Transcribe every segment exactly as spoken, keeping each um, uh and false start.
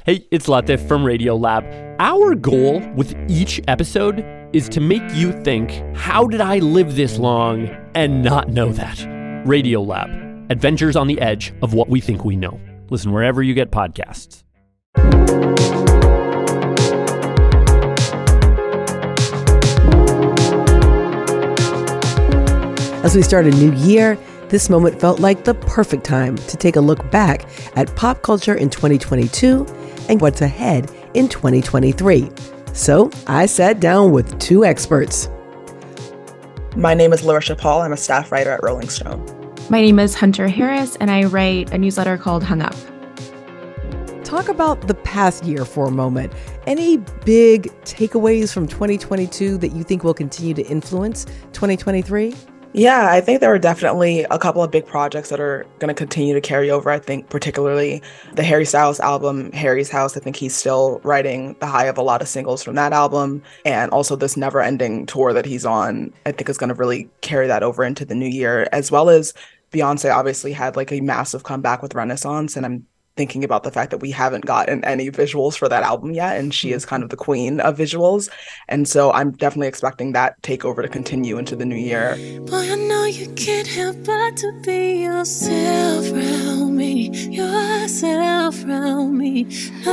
Hey, it's Latif from Radiolab. Our goal with each episode is to make you think, how did I live this long and not know that? Radiolab, adventures on the edge of what we think we know. Listen wherever you get podcasts. As we start a new year, this moment felt like the perfect time to take a look back at pop culture in twenty twenty-two and what's ahead in twenty twenty-three. So I sat down with two experts. My name is Larissa Paul. I'm a staff writer at Rolling Stone. My name is Hunter Harris, and I write a newsletter called Hung Up. Talk about the past year for a moment. Any big takeaways from twenty twenty-two that you think will continue to influence twenty twenty-three? Yeah, I think there are definitely a couple of big projects that are going to continue to carry over. I think particularly the Harry Styles album, Harry's House. I think he's still riding the high of a lot of singles from that album. And also this never ending tour that he's on, I think is going to really carry that over into the new year, as well as Beyonce obviously had like a massive comeback with Renaissance. And I'm thinking about the fact that we haven't gotten any visuals for that album yet, and she is kind of the queen of visuals. And so I'm definitely expecting that takeover to continue into the new year. Boy, I know you can't help but to be yourself around me, yourself around me.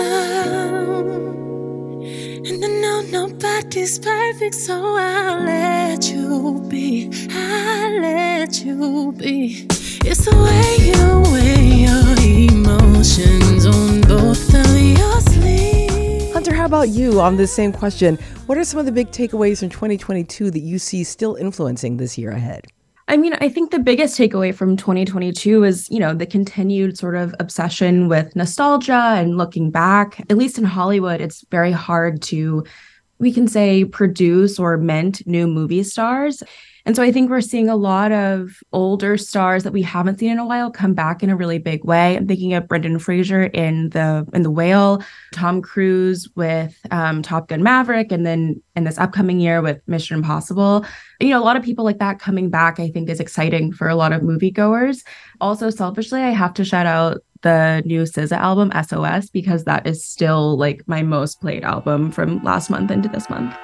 Oh. And I know nobody's perfect, so I'll let you be, I'll let you be. It's the way you weigh your emotions on both of your sleeves. Hunter, how about you on this same question? What are some of the big takeaways from twenty twenty-two that you see still influencing this year ahead? I mean, I think the biggest takeaway from twenty twenty-two is, you know, the continued sort of obsession with nostalgia and looking back. At least in Hollywood, it's very hard to, we can say, produce or mint new movie stars. And so I think we're seeing a lot of older stars that we haven't seen in a while come back in a really big way. I'm thinking of Brendan Fraser in the in The Whale, Tom Cruise with um, Top Gun Maverick, and then in this upcoming year with Mission Impossible. You know, a lot of people like that coming back, I think, is exciting for a lot of moviegoers. Also, selfishly, I have to shout out the new S Z A album, S O S, because that is still like my most played album from last month into this month.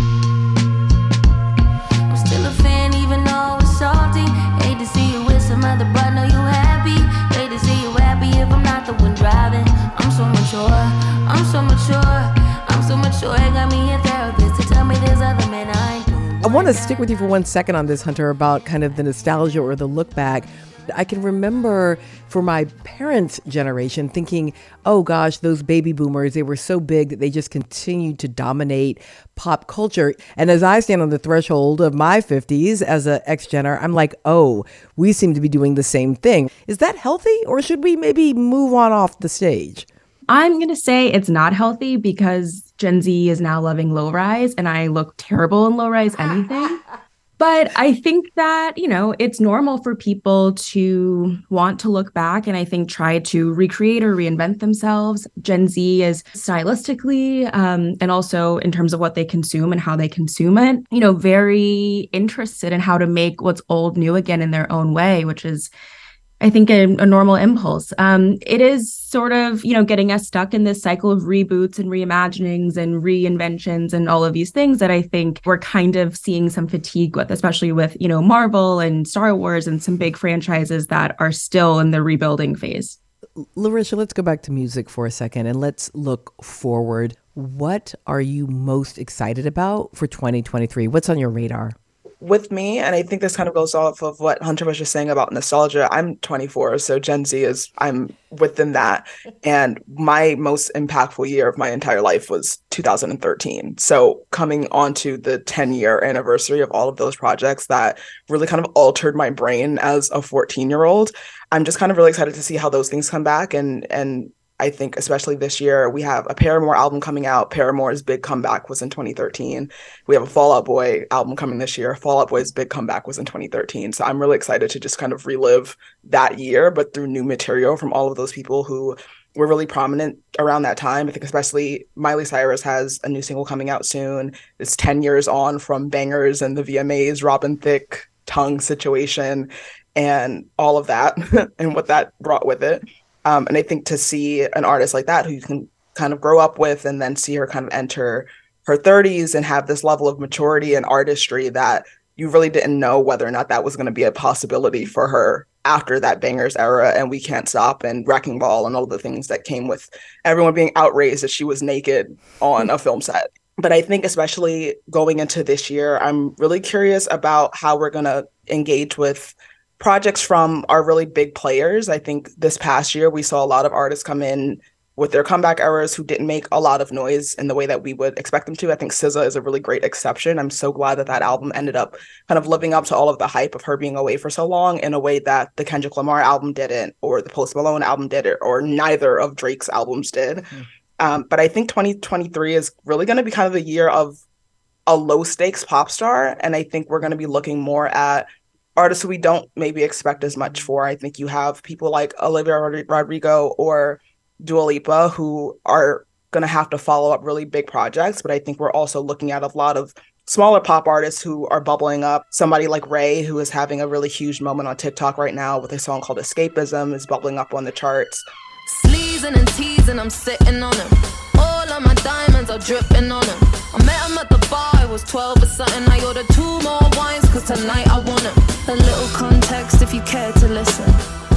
Still a fan even though it's salty. Hate to see you with some other, but know you happy. Hate to see you happy if I'm not the one driving. I'm so mature, I'm so mature, I'm so mature. It got me a therapist to tell me there's other men I ain't doing. I want to stick with you for one second on this, Hunter, about kind of the nostalgia or the look back. I can remember for my parents' generation thinking, oh gosh, those baby boomers, they were so big that they just continued to dominate pop culture. And as I stand on the threshold of my fifties as an ex-gener, I'm like, oh, we seem to be doing the same thing. Is that healthy, or should we maybe move on off the stage? I'm going to say it's not healthy because Gen Z is now loving low-rise, and I look terrible in low-rise anything. But I think that, you know, it's normal for people to want to look back and I think try to recreate or reinvent themselves. Gen Z is stylistically um, and also in terms of what they consume and how they consume it, you know, very interested in how to make what's old new again in their own way, which is, I think, a, a normal impulse. Um, it is sort of, you know, getting us stuck in this cycle of reboots and reimaginings and reinventions and all of these things that I think we're kind of seeing some fatigue with, especially with, you know, Marvel and Star Wars and some big franchises that are still in the rebuilding phase. Larissa, let's go back to music for a second and let's look forward. What are you most excited about for twenty twenty-three? What's on your radar? With me, and I think this kind of goes off of what Hunter was just saying about nostalgia, I'm twenty-four, so Gen Z is, I'm within that. And my most impactful year of my entire life was two thousand thirteen. So coming onto the ten-year anniversary of all of those projects that really kind of altered my brain as a fourteen-year-old, I'm just kind of really excited to see how those things come back. And and I think especially this year, we have a Paramore album coming out. Paramore's big comeback was in twenty thirteen. We have a Fall Out Boy album coming this year. Fall Out Boy's big comeback was in twenty thirteen. So I'm really excited to just kind of relive that year, but through new material from all of those people who were really prominent around that time. I think especially Miley Cyrus has a new single coming out soon. It's ten years on from Bangers and the V M As, Robin Thicke, Tongue situation, and all of that and what that brought with it. Um, and I think to see an artist like that who you can kind of grow up with, and then see her kind of enter her thirties and have this level of maturity and artistry that you really didn't know whether or not that was going to be a possibility for her after that Bangers era and We Can't Stop and Wrecking Ball and all the things that came with everyone being outraged that she was naked on a film set. But I think especially going into this year, I'm really curious about how we're going to engage with projects from our really big players. I think this past year, we saw a lot of artists come in with their comeback eras who didn't make a lot of noise in the way that we would expect them to. I think S Z A is a really great exception. I'm so glad that that album ended up kind of living up to all of the hype of her being away for so long in a way that the Kendrick Lamar album didn't, or the Post Malone album did it, or neither of Drake's albums did. Mm. Um, but I think twenty twenty-three is really going to be kind of the year of a low stakes pop star. And I think we're going to be looking more at artists who we don't maybe expect as much for. I think you have people like Olivia Rod- Rodrigo or Dua Lipa who are going to have to follow up really big projects. But I think we're also looking at a lot of smaller pop artists who are bubbling up. Somebody like Ray, who is having a really huge moment on TikTok right now with a song called Escapism, is bubbling up on the charts. Sleezing and teasing, I'm sitting on him. All of my diamonds are dripping on him. I met him at the bar, I was twelve or something. I ordered two more wines, cause tonight I want him. A little context if you care to listen.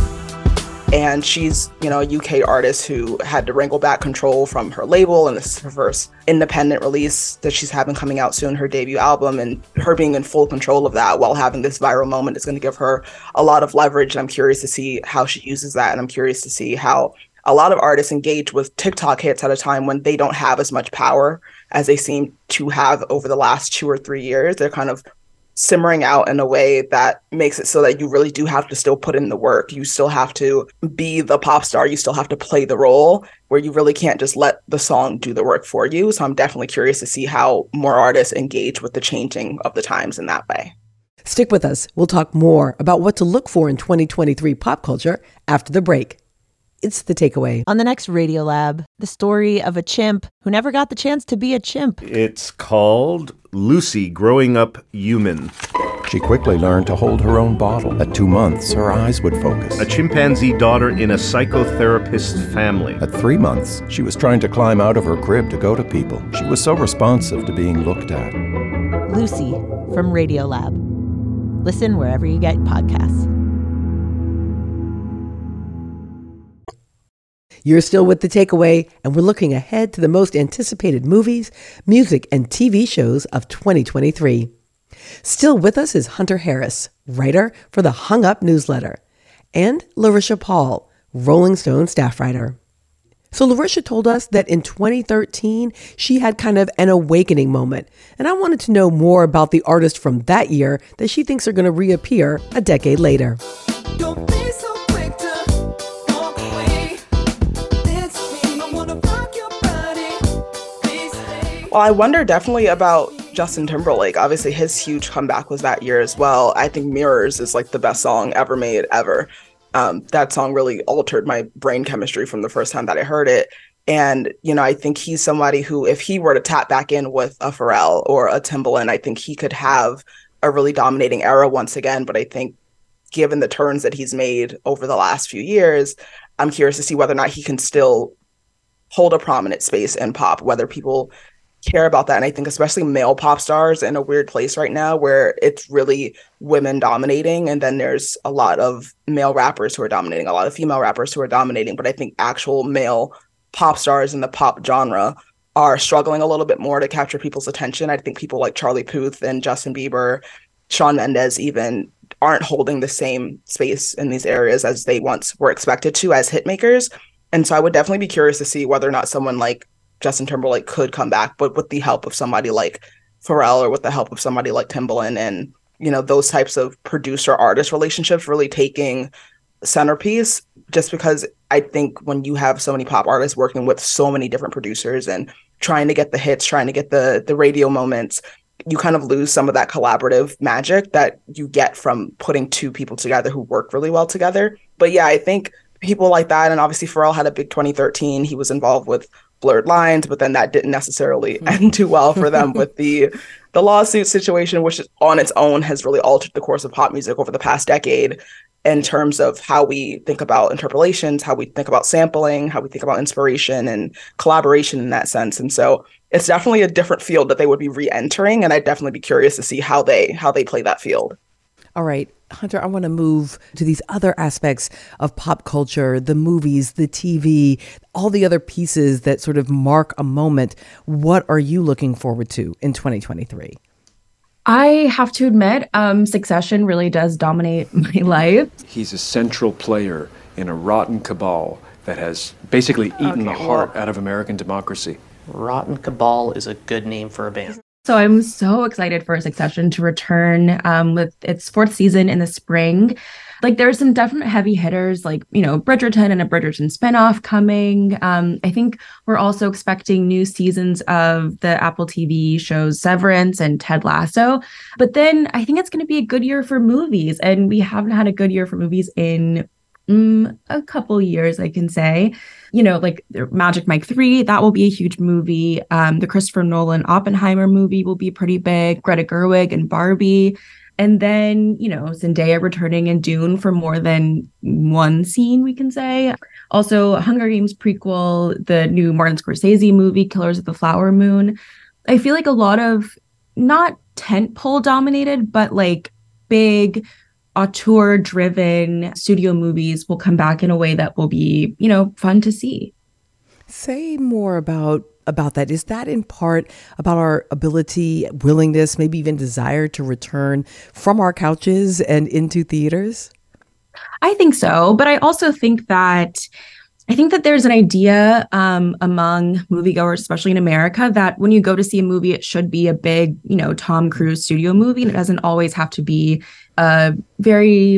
And she's, you know, a U K artist who had to wrangle back Control from her label, and this is her first independent release that she's having coming out soon, her debut album, and her being in full control of that while having this viral moment is going to give her a lot of leverage. And I'm curious to see how she uses that, and I'm curious to see how a lot of artists engage with TikTok hits at a time when they don't have as much power as they seem to have over the last two or three years. They're kind of simmering out in a way that makes it so that you really do have to still put in the work. You still have to be the pop star. You still have to play the role, where you really can't just let the song do the work for you. So I'm definitely curious to see how more artists engage with the changing of the times in that way. Stick with us. We'll talk more about what to look for in twenty twenty-three pop culture after the break. It's The Takeaway. On the next Radiolab, the story of a chimp who never got the chance to be a chimp. It's called Lucy Growing Up Human. She quickly learned to hold her own bottle. At two months, her eyes would focus. A chimpanzee daughter in a psychotherapist's family. At three months, she was trying to climb out of her crib to go to people. She was so responsive to being looked at. Lucy from Radiolab. Listen wherever you get podcasts. You're still with The Takeaway, and we're looking ahead to the most anticipated movies, music, and T V shows of twenty twenty-three. Still with us is Hunter Harris, writer for the Hung Up newsletter, and Larisha Paul, Rolling Stone staff writer. So Larisha told us that in twenty thirteen, she had kind of an awakening moment, and I wanted to know more about the artists from that year that she thinks are going to reappear a decade later. Don't be so quick to walk away. I wanna rock your body. Please stay. Well, I wonder definitely about Justin Timberlake. Obviously, his huge comeback was that year as well. I think Mirrors is like the best song ever made, ever. Um, that song really altered my brain chemistry from the first time that I heard it. And, you know, I think he's somebody who, if he were to tap back in with a Pharrell or a Timbaland, I think he could have a really dominating era once again. But I think given the turns that he's made over the last few years, I'm curious to see whether or not he can still hold a prominent space in pop, whether people care about that. And I think especially male pop stars in a weird place right now where it's really women dominating, and then there's a lot of male rappers who are dominating, a lot of female rappers who are dominating, but I think actual male pop stars in the pop genre are struggling a little bit more to capture people's attention. I think people like Charlie Puth and Justin Bieber, Shawn Mendes even, aren't holding the same space in these areas as they once were expected to as hitmakers. And so I would definitely be curious to see whether or not someone like Justin Timberlake could come back, but with the help of somebody like Pharrell or with the help of somebody like Timbaland, and, you know, those types of producer-artist relationships really taking centerpiece, just because I think when you have so many pop artists working with so many different producers and trying to get the hits, trying to get the the radio moments, you kind of lose some of that collaborative magic that you get from putting two people together who work really well together. But yeah, I think people like that, and obviously Pharrell had a big twenty thirteen. He was involved with Blurred Lines, but then that didn't necessarily end too well for them with the the lawsuit situation, which on its own has really altered the course of pop music over the past decade. in terms of how we think about interpolations, how we think about sampling, how we think about inspiration and collaboration in that sense. And so it's definitely a different field that they would be re-entering, and I'd definitely be curious to see how they how they play that field. All right, Hunter, I want to move to these other aspects of pop culture, the movies, the T V, all the other pieces that sort of mark a moment. What are you looking forward to in twenty twenty-three? I have to admit, um, Succession really does dominate my life. He's a central player in a rotten cabal that has basically eaten Okay, the heart well- out of American democracy. Rotten Cabal is a good name for a band. So I'm so excited for Succession to return um, with its fourth season in the spring. Like there's some definite heavy hitters like, you know, Bridgerton and a Bridgerton spinoff coming. Um, I think we're also expecting new seasons of the Apple T V shows Severance and Ted Lasso. But then I think it's going to be a good year for movies. And we haven't had a good year for movies in mm, a couple years, I can say. You know, like Magic Mike three, that will be a huge movie. Um, the Christopher Nolan Oppenheimer movie will be pretty big. Greta Gerwig and Barbie. And then, you know, Zendaya returning in Dune for more than one scene, we can say. Also, Hunger Games prequel, the new Martin Scorsese movie, Killers of the Flower Moon. I feel like a lot of not tentpole dominated, but like big auteur driven studio movies will come back in a way that will be, you know, fun to see. Say more about about that. Is that in part about our ability, willingness, maybe even desire to return from our couches and into theaters? I think so, but I also think that I think that there's an idea um, among moviegoers, especially in America, that when you go to see a movie, it should be a big, you know, Tom Cruise studio movie, and it doesn't always have to be a very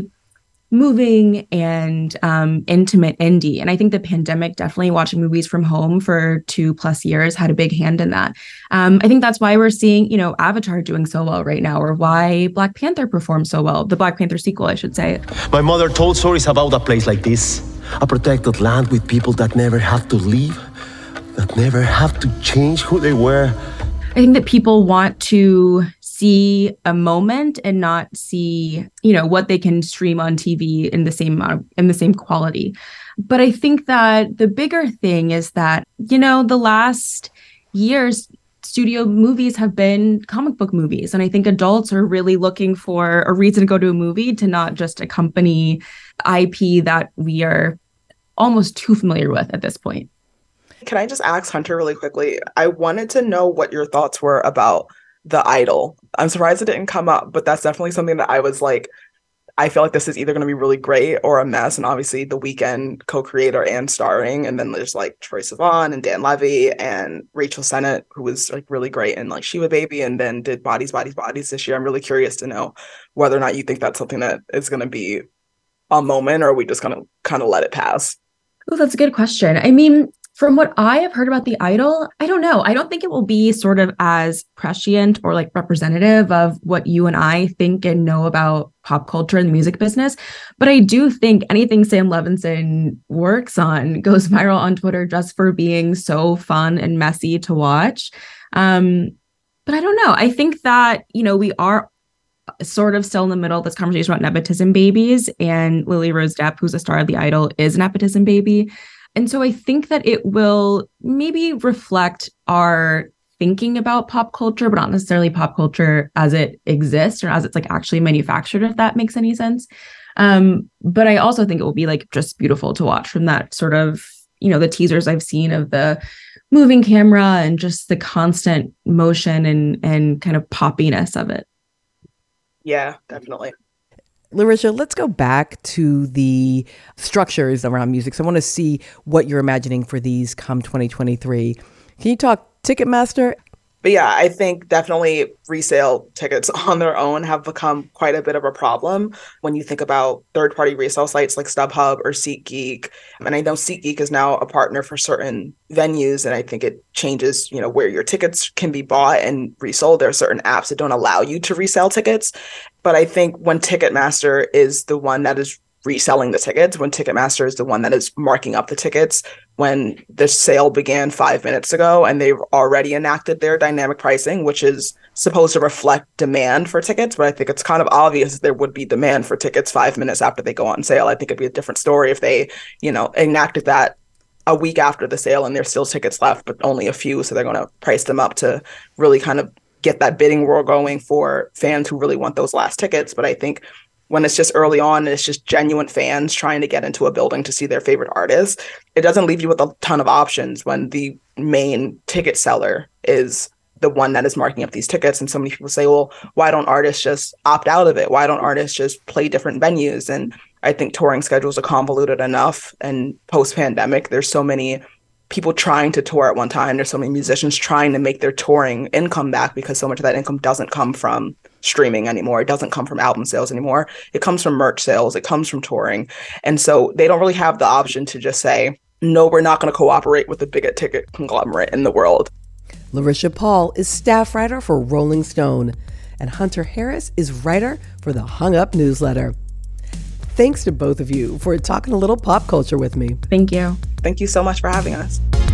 moving and um, intimate indie. And I think the pandemic, definitely watching movies from home for two plus years, had a big hand in that. Um, I think that's why we're seeing, you know, Avatar doing so well right now, or why Black Panther performed so well, the Black Panther sequel, I should say. My mother told stories about a place like this, a protected land with people that never have to leave, that never have to change who they were. I think that people want to see a moment and not see, you know, what they can stream on T V in the same amount, in the same quality. But I think that the bigger thing is that, you know, the last years, studio movies have been comic book movies. And I think adults are really looking for a reason to go to a movie, to not just accompany I P that we are almost too familiar with at this point. Can I just ask Hunter really quickly? I wanted to know what your thoughts were about The Idol. I'm surprised it didn't come up, but that's definitely something that I was like, I feel like this is either going to be really great or a mess. And obviously The Weeknd co-creator and starring, and then there's like Troye Sivan and Dan Levy and Rachel Sennett, who was like really great in like Shiva Baby, and then did Bodies, Bodies, Bodies this year. I'm really curious to know whether or not you think that's something that is going to be a moment, or are we just going to kind of let it pass? Oh, that's a good question. I mean, from what I have heard about The Idol, I don't know. I don't think it will be sort of as prescient or like representative of what you and I think and know about pop culture and the music business. But I do think anything Sam Levinson works on goes viral on Twitter just for being so fun and messy to watch. Um, but I don't know. I think that, you know, we are sort of still in the middle of this conversation about nepotism babies, and Lily Rose Depp, who's a star of The Idol, is a nepotism baby. And so I think that it will maybe reflect our thinking about pop culture, but not necessarily pop culture as it exists or as it's like actually manufactured, if that makes any sense. Um, but I also think it will be like just beautiful to watch from that sort of, you know, the teasers I've seen of the moving camera and just the constant motion and and kind of poppiness of it. Yeah, definitely. Larisha, let's go back to the structures around music. So I want to see what you're imagining for these come twenty twenty-three. Can you talk Ticketmaster? But yeah, I think definitely resale tickets on their own have become quite a bit of a problem when you think about third-party resale sites like StubHub or SeatGeek. And I know SeatGeek is now a partner for certain venues, and I think it changes, you know, where your tickets can be bought and resold. There are certain apps that don't allow you to resell tickets. But I think when Ticketmaster is the one that is reselling the tickets, when Ticketmaster is the one that is marking up the tickets. When the sale began five minutes ago and they've already enacted their dynamic pricing, which is supposed to reflect demand for tickets, but I think it's kind of obvious there would be demand for tickets five minutes after they go on sale. I think it'd be a different story if they, you know, enacted that a week after the sale and there's still tickets left, but only a few. So they're going to price them up to really kind of get that bidding war going for fans who really want those last tickets. But I think when it's just early on and it's just genuine fans trying to get into a building to see their favorite artist, it doesn't leave you with a ton of options when the main ticket seller is the one that is marking up these tickets. And so many people say, well, why don't artists just opt out of it? Why don't artists just play different venues? And I think touring schedules are convoluted enough. And post-pandemic, there's so many people trying to tour at one time. There's so many musicians trying to make their touring income back because so much of that income doesn't come from streaming anymore. It doesn't come from album sales anymore. It comes from merch sales. It comes from touring. And so they don't really have the option to just say, no, we're not going to cooperate with the biggest ticket conglomerate in the world. Larisha Paul is staff writer for Rolling Stone, and Hunter Harris is writer for the Hung Up newsletter. Thanks to both of you for talking a little pop culture with me. Thank you. Thank you so much for having us.